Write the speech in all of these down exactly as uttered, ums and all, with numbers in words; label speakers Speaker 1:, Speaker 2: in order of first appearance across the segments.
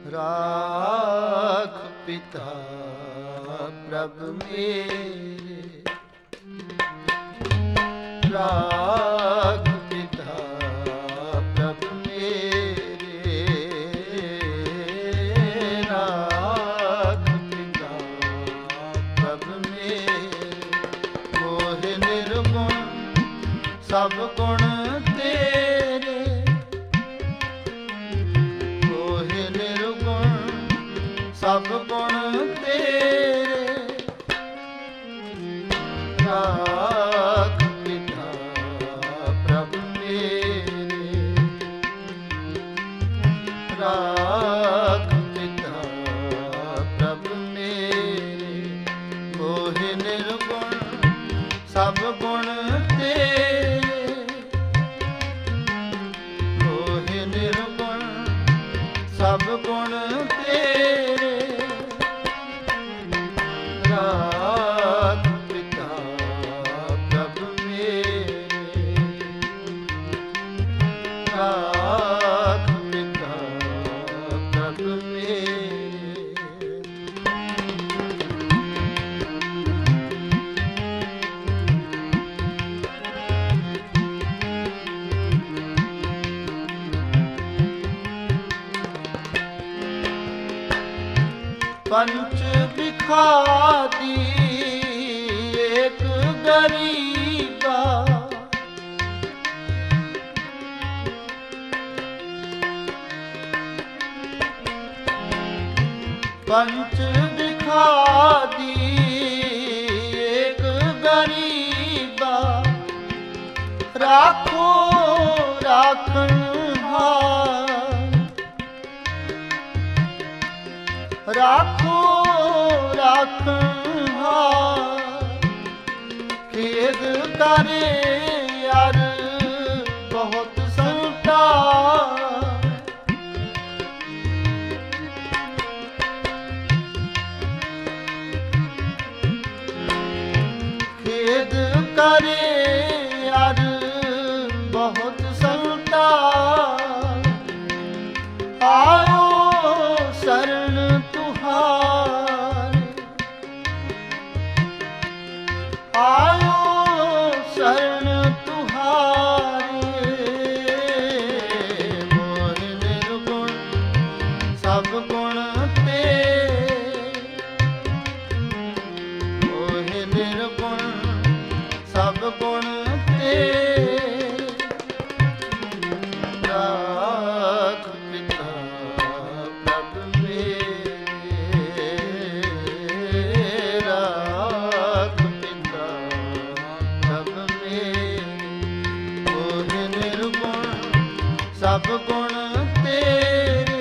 Speaker 1: ਰਾਖ ਪਿਤਾ ਪ੍ਰਭ ਮੇਰੇ, ਰਾਖ ਪਿਤਾ ਪ੍ਰਭ ਮੇਰੇ, ਰਾਖ ਪਿਤਾ ਪ੍ਰਭ ਮੇਰੇ। ਮੋਹਿ ਨਿਰਗੁਣ ਸਭ ਗੁਣ ਤੇਰੇ, ਮੋਹਿ ਨਿਰਗੁਣ ਸਭ ਗੁਣ ਤੇਰੇ, ਰਾਖ ਪਿਤਾ ਪ੍ਰਭ ਮੇਰੇ, ਰਾਖ ਪਿਤਾ ਪ੍ਰਭ ਮੇਰੇ। ਮੋਹਿ ਨਿਰਗੁਣ ਸਭ ਗੁਣ ਤੇਰੇ, ਮੋਹਿ ਨਿਰਗੁਣ ਸਭ ਗੁਣ ਤੇਰੇ, ਰਾਖ ਪਿਤਾ ਪ੍ਰਭ ਮੇਰੇ, ਰਾਖ ਪਿਤਾ ਪ੍ਰਭ ਮੇਰੇ। पंच बिखादी एक गरीबा, पंच बिखादी एक गरीबा, राखो राखन हार, राखो राखन हार। खेद करे यार बहुत संता, खेद करे यार बहुत संता। आयो शरण तुहारे, आयो शरण तुहारे। मोहि निर्गुण सब गुण तेरे, मोहि निर्गुण सब गुण तेरे, राख पिता प्रभ मेरे, राख पिता प्रभ मेरे। मोहि निर्गुण सब गुण तेरे,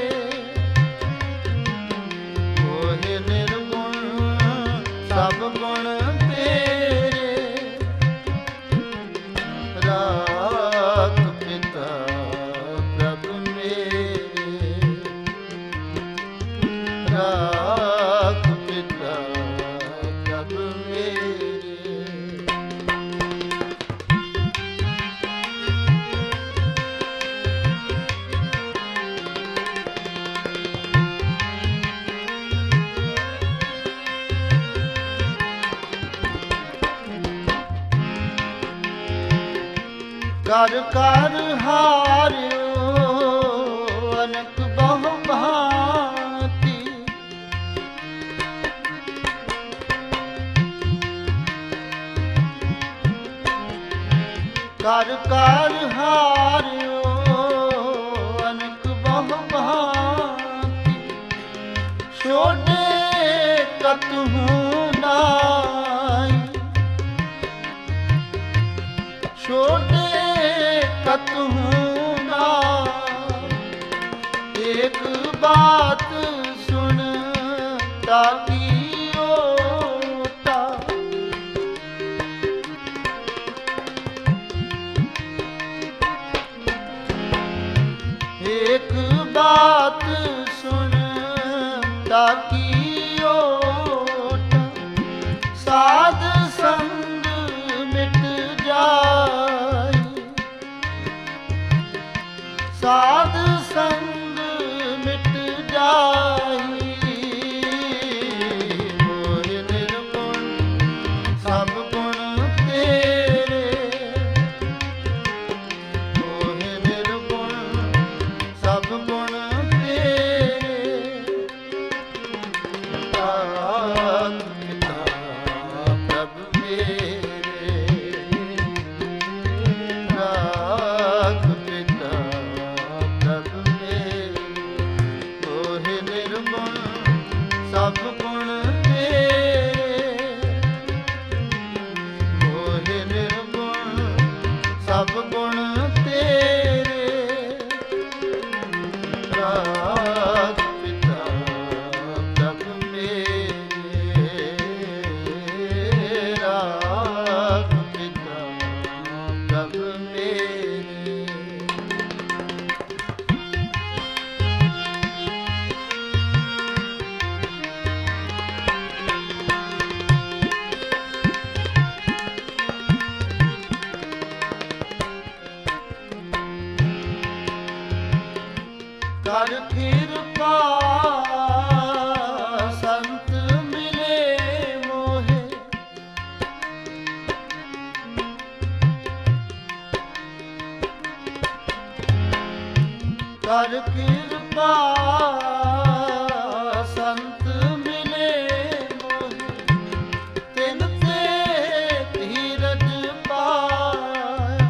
Speaker 1: मोहि निर्गुण सब गुण तेरे, राख पिता प्रभ मेरे, राख पिता प्रभ मेरे। कर कर हारियो अनक बहु भांति, कर कर हारियो अनक बहु भांति। छोड़े कतहु नाई, छोड़े कतहु ना। एक बात सुन ताकी ओटा, एक बात सुन ताकी ओटा। साध संग मिट जाए, साध संग मिट जाए। ਰਾਗ ਪਿਤਾ ਪ੍ਰਭ ਮੇਰੇ, ਰਾਗ ਪਿਤਾ ਪ੍ਰਭ ਮੇਰੇ। ਕਰ ਕਿਰਪਾ ਸੰਤ ਮਿਲੇ ਮੋਹੇ, ਕਰ ਕਿਰਪਾ ਸੰਤ ਮਿਲੇ ਮੋਹੇ, ਤਿਨ ਤੇ ਧੀਰਜ ਪਾਇਆ,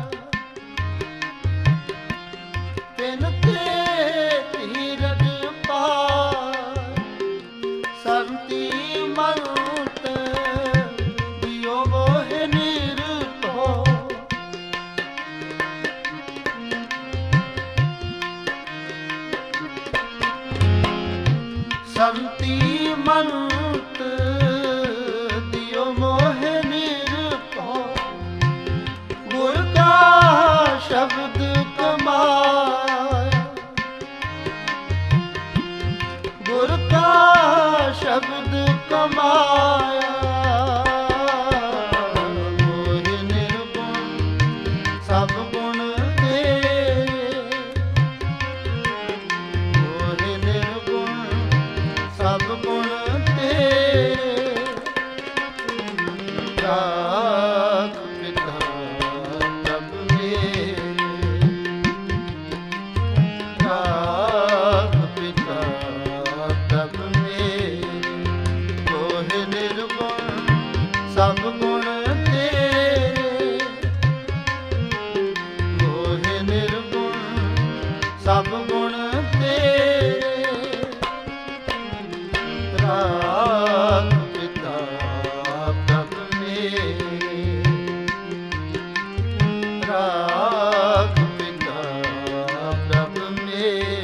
Speaker 1: ਤਿਨ ਤੇ ਧੀਰਜ ਪਾਇਆ, ਸੰਤੀ ਮੰਤ ਦਿਓ ਮੋਹਿ ਨਿਰਭਉ, ਸੰਤੀ ਮੰਤ ਦਿਓ ਮੋਹਿ ਨਿਰਭਉ, ਗੁਰ ਕਾ ਸ਼ਬਦ ਕਮਾਇਆ, ਗੁਰ ਕਾ ਸ਼ਬਦ ਕਮਾਇਆ, ਮੋਹਿ ਨਿਰਗੁਣ ਸਭ ਗੁਣ ਤੇਰੇ, ਮੋਹਿ ਨਿਰਗੁਣ ਸਭ ਗੁਣ ਤੇਰੇ, ਰਾਗ ਪਿਤਾ ਪ੍ਰਭ ਮੇਰੇ, ਰਾਗ ਪਿਤਾ ਪ੍ਰਭ ਮੇਰੇ, ਮੋਹਿ ਨਿਰਗੁਣ ਸਭ ਗੁਣ ਤੇਰੇ, ਮੋਹਿ ਨਿਰਗੁਣ ਸਭ ਗੁਣ ਤੇਰੇ, ਰਾਗ ਪਿਤਾ ਪ੍ਰਭ ਮੇਰੇ, ਰਾਗ ਪਿਤਾ ਪ੍ਰਭ ਮੇਰੇ।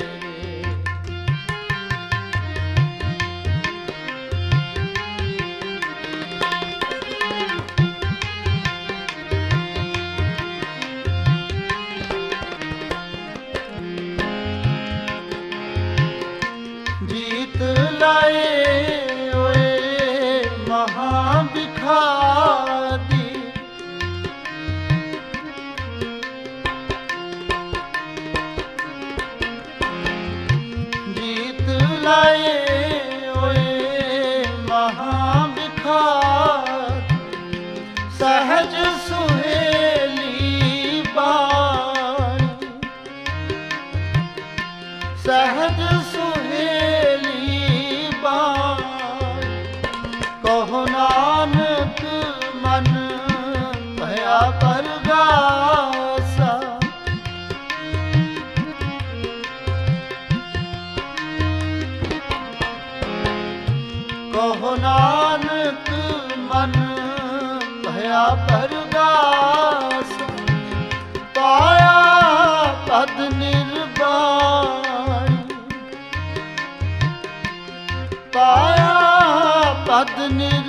Speaker 1: ਜੀਤ ਲਾਏ ਓਏ ਮਹਾ ਬਿਖਾਦੀ, ਜੀਤ ਲਾਏ ਓਏ ਮਹਾ ਬਿਖਾਦੀ, ਸਹਜ ਸੁਹੇਲੀ ਬਾਣੀ, ਸਹਜ ਸੁਹੇਲੀ ਬਾਣੀ, ਕਹੋ ਨਾਨਕ ਮਨ ਭਇਆ ਪਰਗਾਸਾ, ਕਹੋ ਨਾਨਕ ਮਨ ਭਇਆ ਪਰਗਾਸਾ, ਪਾਇਆ ਪਦ ਨਿਰਵਾਣੀ, ਪਾਇਆ ਪਦ ਨਿਰਵਾਣੀ,